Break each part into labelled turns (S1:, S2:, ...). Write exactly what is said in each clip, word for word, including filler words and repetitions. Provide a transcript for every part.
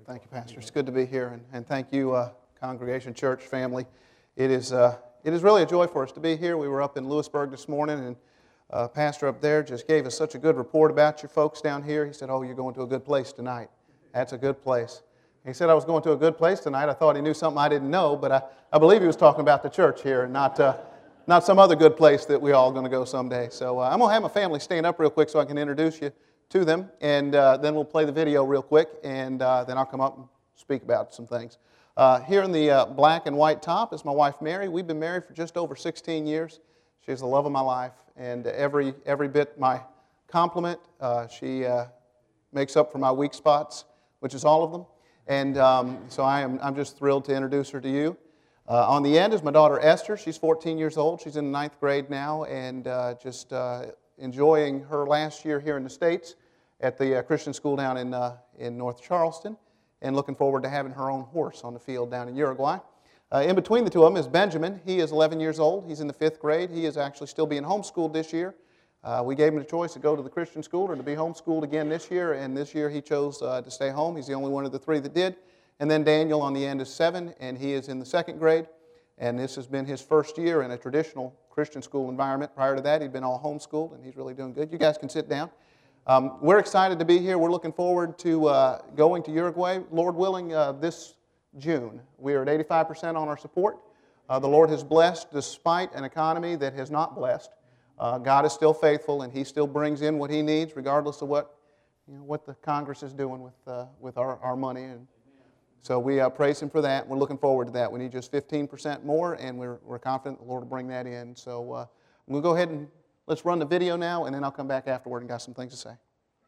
S1: Thank you, Pastor. It's good to be here, and, and thank you, uh, Congregation Church family. It is uh, it is really a joy for us to be here. We were up in Lewisburg this morning, and uh, Pastor up there just gave us such a good report about your folks down here. He said, "Oh, you're going to a good place tonight. That's a good place." He said I was going to a good place tonight. I thought he knew something I didn't know, but I, I believe he was talking about the church here, and not uh, not some other good place that we're all going to go someday. So uh, I'm going to have my family stand up real quick so I can introduce you to them, and uh, then we'll play the video real quick, and uh, then I'll come up and speak about some things. Uh, here in the uh, black and white top is my wife Mary. We've been married for just over sixteen years. She's the love of my life, and every every bit my compliment. Uh, she uh, makes up for my weak spots, which is all of them, and um, so I am I'm just thrilled to introduce her to you. Uh, on the end is my daughter Esther. She's fourteen years old. She's in the ninth grade now, and uh, just uh, enjoying her last year here in the States at the uh, Christian school down in uh, in North Charleston, and looking forward to having her own horse on the field down in Uruguay. Uh, in between the two of them is Benjamin. He is eleven years old. He's in the fifth grade. He is actually still being homeschooled this year. Uh, we gave him the choice to go to the Christian school or to be homeschooled again this year, and this year he chose uh, to stay home. He's the only one of the three that did. And then Daniel on the end is seven, and he is in the second grade, and this has been his first year in a traditional Christian school environment. Prior to that, he'd been all homeschooled, and he's really doing good. You guys can sit down. Um, we're excited to be here. We're looking forward to uh, going to Uruguay, Lord willing, uh, this June. We are at eighty-five percent on our support. Uh, the Lord has blessed despite an economy that has not blessed. Uh, God is still faithful, and He still brings in what He needs, regardless of what you know, what the Congress is doing with uh, with our, our money. And so we uh, praise Him for that. We're looking forward to that. We need just fifteen percent more, and we're, we're confident the Lord will bring that in. So uh, we'll go ahead and let's run the video now, and then I'll come back afterward and got some things to say.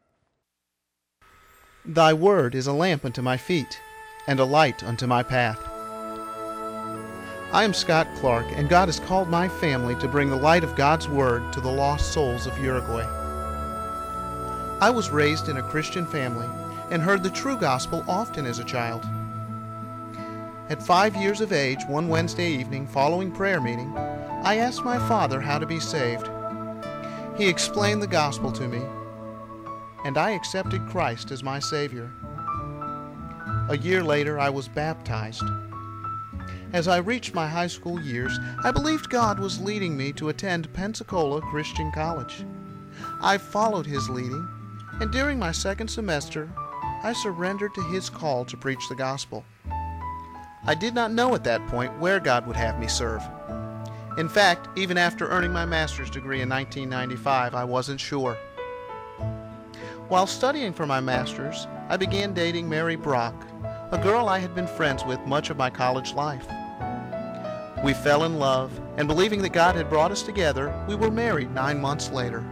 S2: Thy word is a lamp unto my feet, and a light unto my path. I am Scott Clark, and God has called my family to bring the light of God's word to the lost souls of Uruguay. I was raised in a Christian family and heard the true gospel often as a child. At five years of age, one Wednesday evening following prayer meeting, I asked my father how to be saved. He explained the gospel to me, and I accepted Christ as my Savior. A year later, I was baptized. As I reached my high school years, I believed God was leading me to attend Pensacola Christian College. I followed His leading, and during my second semester, I surrendered to His call to preach the gospel. I did not know at that point where God would have me serve. In fact, even after earning my master's degree in nineteen ninety-five, I wasn't sure. While studying for my master's, I began dating Mary Brock, a girl I had been friends with much of my college life. We fell in love, and believing that God had brought us together, we were married nine months later.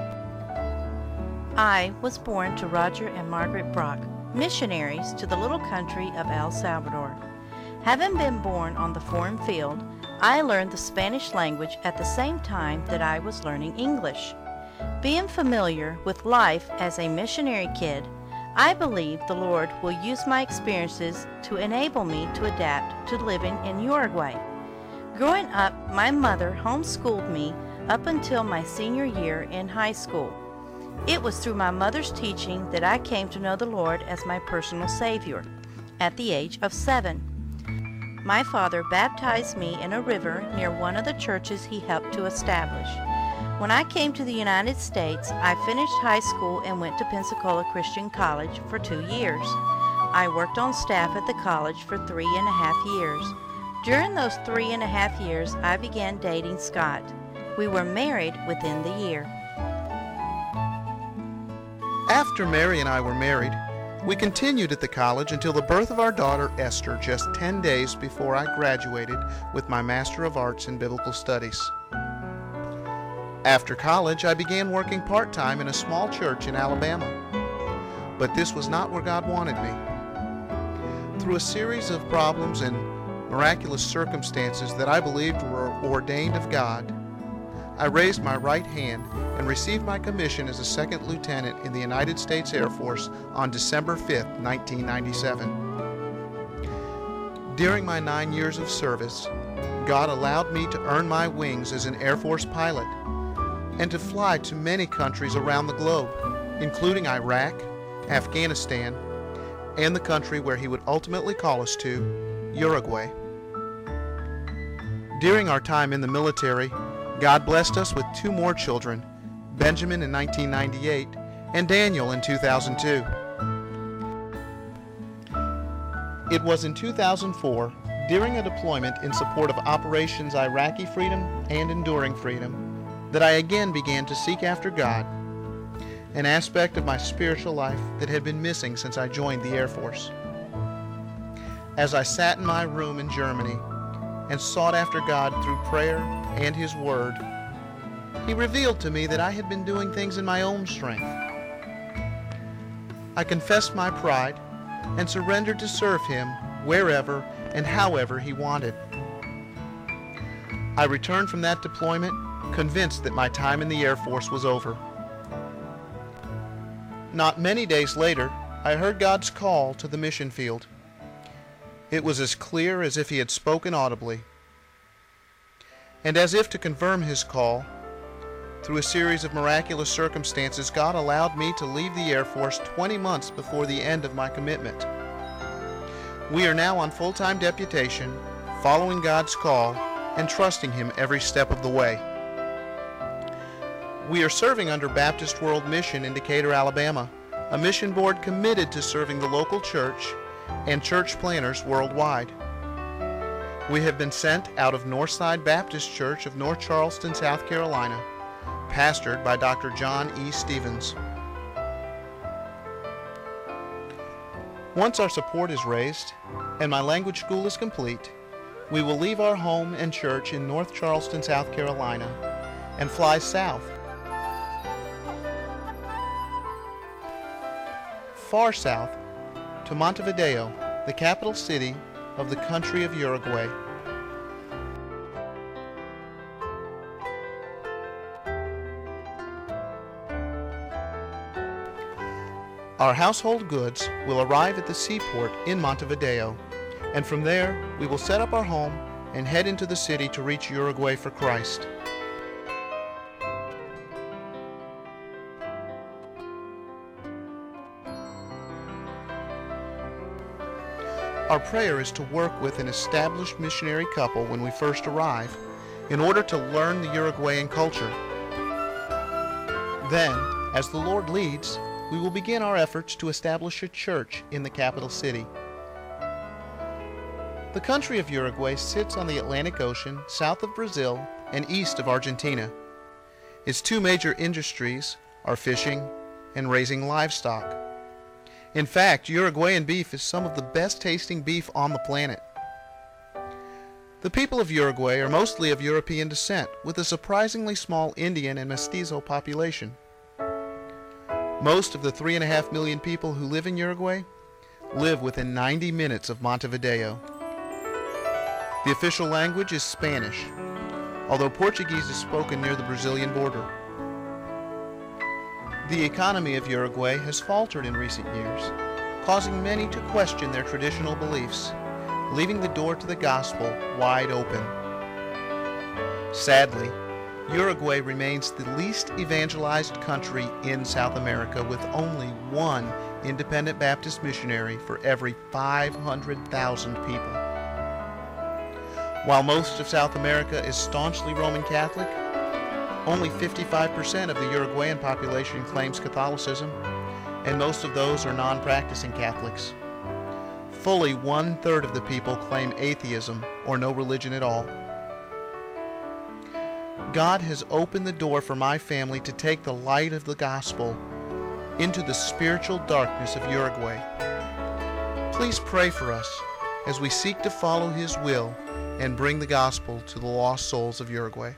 S3: I was born to Roger and Margaret Brock, missionaries to the little country of El Salvador. Having been born on the foreign field, I learned the Spanish language at the same time that I was learning English. Being familiar with life as a missionary kid, I believe the Lord will use my experiences to enable me to adapt to living in Uruguay. Growing up, my mother homeschooled me up until my senior year in high school. It was through my mother's teaching that I came to know the Lord as my personal Savior at the age of seven. My father baptized me in a river near one of the churches he helped to establish. When I came to the United States, I finished high school and went to Pensacola Christian College for two years. I worked on staff at the college for three and a half years. During those three and a half years, I began dating Scott. We were married within the year.
S2: After Mary and I were married, we continued at the college until the birth of our daughter Esther just ten days before I graduated with my Master of Arts in Biblical Studies. After college, I began working part-time in a small church in Alabama. But this was not where God wanted me. Through a series of problems and miraculous circumstances that I believed were ordained of God, I raised my right hand and received my commission as a second lieutenant in the United States Air Force on December fifth, nineteen ninety-seven. During my nine years of service, God allowed me to earn my wings as an Air Force pilot and to fly to many countries around the globe, including Iraq, Afghanistan, and the country where He would ultimately call us to, Uruguay. During our time in the military, God blessed us with two more children, Benjamin in nineteen ninety-eight and Daniel in two thousand two. It was in two thousand four, during a deployment in support of Operations Iraqi Freedom and Enduring Freedom, that I again began to seek after God, an aspect of my spiritual life that had been missing since I joined the Air Force. As I sat in my room in Germany and sought after God through prayer and His Word, He revealed to me that I had been doing things in my own strength. I confessed my pride and surrendered to serve Him wherever and however He wanted. I returned from that deployment convinced that my time in the Air Force was over. Not many days later, I heard God's call to the mission field. It was as clear as if He had spoken audibly. And as if to confirm His call, through a series of miraculous circumstances, God allowed me to leave the Air Force twenty months before the end of my commitment. We are now on full-time deputation, following God's call and trusting Him every step of the way. We are serving under Baptist World Mission in Decatur, Alabama, a mission board committed to serving the local church and church planners worldwide. We have been sent out of Northside Baptist Church of North Charleston, South Carolina, pastored by Doctor John E. Stevens. Once our support is raised and my language school is complete, we will leave our home and church in North Charleston, South Carolina, and fly south, far south, to Montevideo, the capital city of the country of Uruguay. Our household goods will arrive at the seaport in Montevideo, and from there we will set up our home and head into the city to reach Uruguay for Christ. Our prayer is to work with an established missionary couple when we first arrive in order to learn the Uruguayan culture. Then, as the Lord leads, we will begin our efforts to establish a church in the capital city. The country of Uruguay sits on the Atlantic Ocean, south of Brazil and east of Argentina. Its two major industries are fishing and raising livestock. In fact, Uruguayan beef is some of the best tasting beef on the planet. The people of Uruguay are mostly of European descent, with a surprisingly small Indian and Mestizo population. Most of the three and a half million people who live in Uruguay live within ninety minutes of Montevideo. The official language is Spanish, although Portuguese is spoken near the Brazilian border. The economy of Uruguay has faltered in recent years, causing many to question their traditional beliefs, leaving the door to the gospel wide open. Sadly, Uruguay remains the least evangelized country in South America, with only one independent Baptist missionary for every five hundred thousand people. While most of South America is staunchly Roman Catholic, only fifty-five percent of the Uruguayan population claims Catholicism, and most of those are non-practicing Catholics. Fully one-third of the people claim atheism or no religion at all. God has opened the door for my family to take the light of the gospel into the spiritual darkness of Uruguay. Please pray for us as we seek to follow His will and bring the gospel to the lost souls of Uruguay.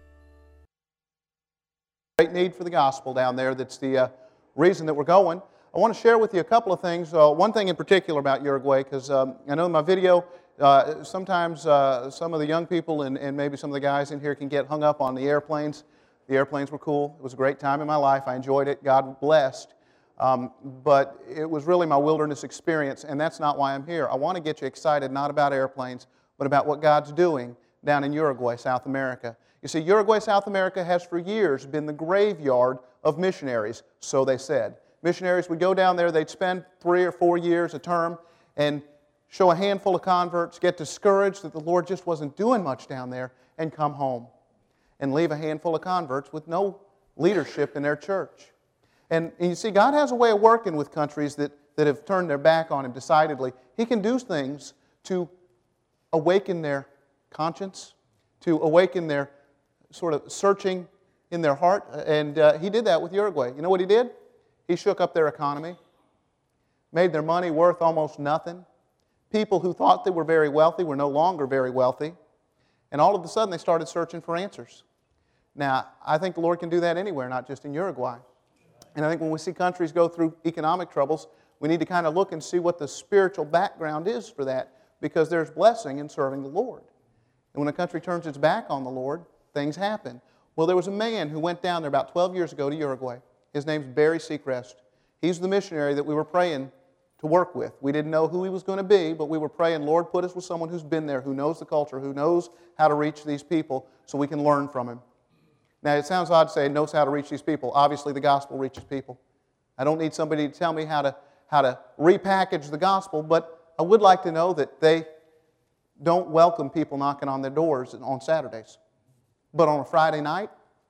S1: Great need for the gospel down there. That's the uh, reason that we're going. I want to share with you a couple of things. Uh, one thing in particular about Uruguay, because um, I know in my video, uh, sometimes uh, some of the young people and, and maybe some of the guys in here can get hung up on the airplanes. The airplanes were cool. It was a great time in my life. I enjoyed it. God blessed. Um, but it was really my wilderness experience, and that's not why I'm here. I want to get you excited not about airplanes, but about what God's doing down in Uruguay, South America. You see, Uruguay, South America has for years been the graveyard of missionaries, so they said. Missionaries would go down there, they'd spend three or four years, a term, and show a handful of converts, get discouraged that the Lord just wasn't doing much down there, and come home and leave a handful of converts with no leadership in their church. And, and you see, God has a way of working with countries that, that have turned their back on Him decidedly. He can do things to awaken their conscience, to awaken their sort of searching in their heart. And uh, He did that with Uruguay. You know what He did? He shook up their economy, made their money worth almost nothing. People who thought they were very wealthy were no longer very wealthy. And all of a sudden, they started searching for answers. Now, I think the Lord can do that anywhere, not just in Uruguay. And I think when we see countries go through economic troubles, we need to kind of look and see what the spiritual background is for that, because there's blessing in serving the Lord. And when a country turns its back on the Lord, things happen. Well, there was a man who went down there about twelve years ago to Uruguay. His name's Barry Seacrest. He's the missionary that we were praying to work with. We didn't know who he was going to be, but we were praying, Lord, put us with someone who's been there, who knows the culture, who knows how to reach these people so we can learn from him. Now, it sounds odd to say knows how to reach these people. Obviously, the gospel reaches people. I don't need somebody to tell me how to, how to repackage the gospel, but I would like to know that they don't welcome people knocking on their doors on Saturdays. But on a Friday night,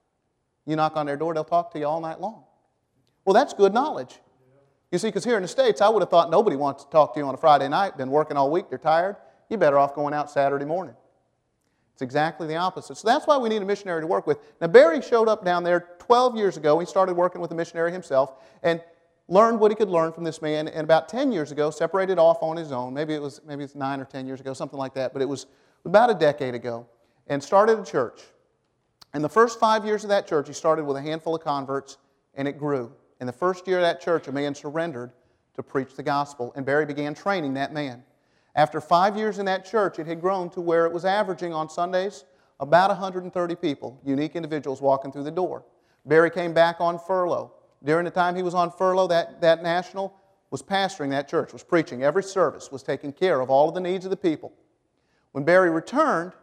S1: you knock on their door, they'll talk to you all night long. Well, that's good knowledge. You see, because here in the States, I would have thought nobody wants to talk to you on a Friday night, been working all week, they're tired. You're better off going out Saturday morning. It's exactly the opposite. So that's why we need a missionary to work with. Now, Barry showed up down there twelve years ago. He started working with a missionary himself and learned what he could learn from this man. And about ten years ago, separated off on his own. Maybe it was maybe it's nine or ten years ago, something like that. But it was about a decade ago. And started a church. And the first five years of that church, he started with a handful of converts, and it grew. In the first year of that church, a man surrendered to preach the gospel, and Barry began training that man. After five years in that church, it had grown to where it was averaging on Sundays about one hundred thirty people, unique individuals walking through the door. Barry came back on furlough. During the time he was on furlough, that, that national was pastoring that church, was preaching every service, was taking care of all of the needs of the people. When Barry returned,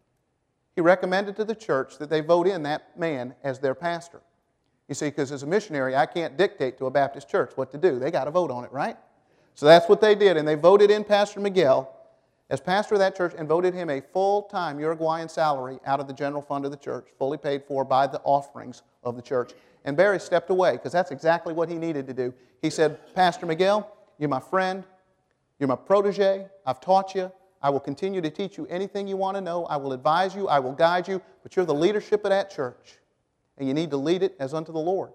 S1: he recommended to the church that they vote in that man as their pastor. You see, because as a missionary, I can't dictate to a Baptist church what to do. They got to vote on it, right? So that's what they did, and they voted in Pastor Miguel as pastor of that church and voted him a full-time Uruguayan salary out of the general fund of the church, fully paid for by the offerings of the church. And Barry stepped away because that's exactly what he needed to do. He said, Pastor Miguel, you're my friend, you're my protege, I've taught you, I will continue to teach you anything you want to know, I will advise you, I will guide you, but you're the leadership of that church, and you need to lead it as unto the Lord.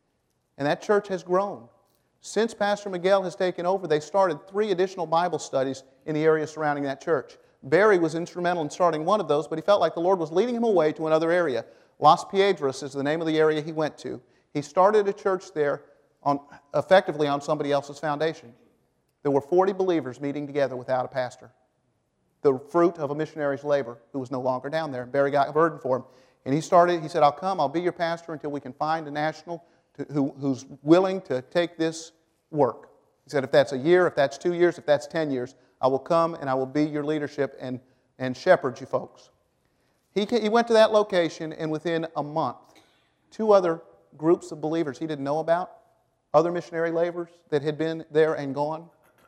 S1: And that church has grown. Since Pastor Miguel has taken over, they started three additional Bible studies in the area surrounding that church. Barry was instrumental in starting one of those, but he felt like the Lord was leading him away to another area. Las Piedras is the name of the area he went to. He started a church there on, effectively on somebody else's foundation. There were forty believers meeting together without a pastor. The fruit of a missionary's labor who was no longer down there. Barry got a burden for him. And he started, he said, I'll come, I'll be your pastor until we can find a national to, who, who's willing to take this work. He said, if that's a year, if that's two years, if that's ten years, I will come and I will be your leadership and, and shepherd you folks. He, he went to that location, and within a month, two other groups of believers he didn't know about, other missionary laborers that had been there and gone,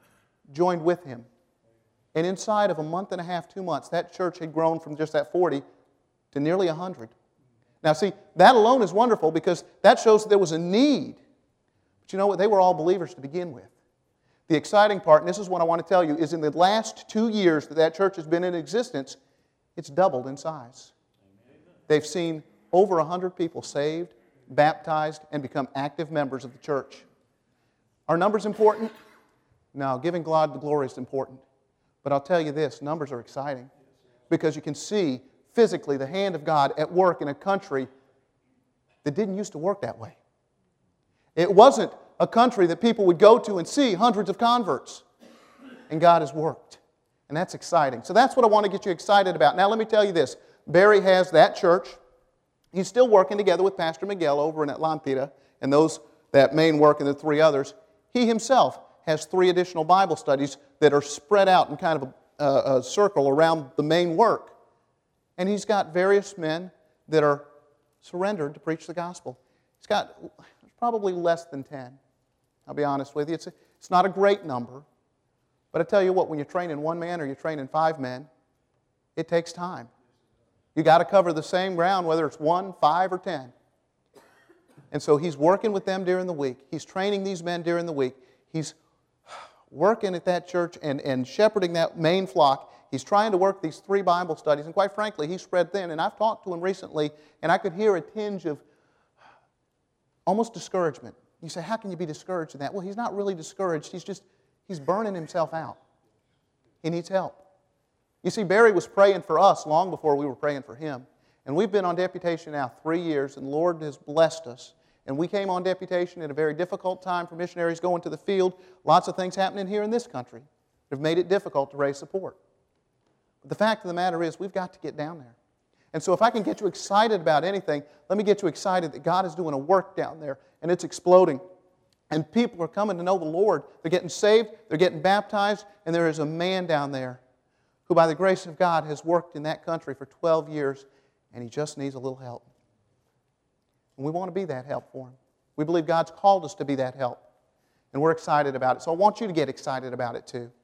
S1: joined with him. And inside of a month and a half, two months, that church had grown from just that forty to nearly one hundred. Now see, that alone is wonderful because that shows that there was a need. But you know what? They were all believers to begin with. The exciting part, and this is what I want to tell you, is in the last two years that that church has been in existence, it's doubled in size. They've seen over one hundred people saved, baptized, and become active members of the church. Are numbers important? No, giving God the glory is important. But I'll tell you this, numbers are exciting because you can see physically the hand of God at work in a country that didn't used to work that way. It wasn't a country that people would go to and see hundreds of converts. And God has worked. And that's exciting. So that's what I want to get you excited about. Now let me tell you this. Barry has that church. He's still working together with Pastor Miguel over in Atlantida and those that main work and the three others. He himself has three additional Bible studies that are spread out in kind of a, a, a circle around the main work. And he's got various men that are surrendered to preach the gospel. He's got probably less than ten. I'll be honest with you. It's, a, it's not a great number. But I tell you what, when you're training one man or you're training five men, it takes time. You got to cover the same ground, whether it's one, five, or ten. And so he's working with them during the week. He's training these men during the week. He's working at that church and, and shepherding that main flock. He's trying to work these three Bible studies. And quite frankly, he's spread thin. And I've talked to him recently, and I could hear a tinge of almost discouragement. You say, how can you be discouraged in that? Well, he's not really discouraged. He's just, he's burning himself out. He needs help. You see, Barry was praying for us long before we were praying for him. And we've been on deputation now three years, and the Lord has blessed us. And we came on deputation at a very difficult time for missionaries going to the field. Lots of things happening here in this country that have made it difficult to raise support. But the fact of the matter is, we've got to get down there. And so if I can get you excited about anything, let me get you excited that God is doing a work down there, and it's exploding. And people are coming to know the Lord. They're getting saved, they're getting baptized, and there is a man down there who, by the grace of God, has worked in that country for twelve years, and he just needs a little help. And we want to be that help for him. We believe God's called us to be that help, and we're excited about it. So I want you to get excited about it too.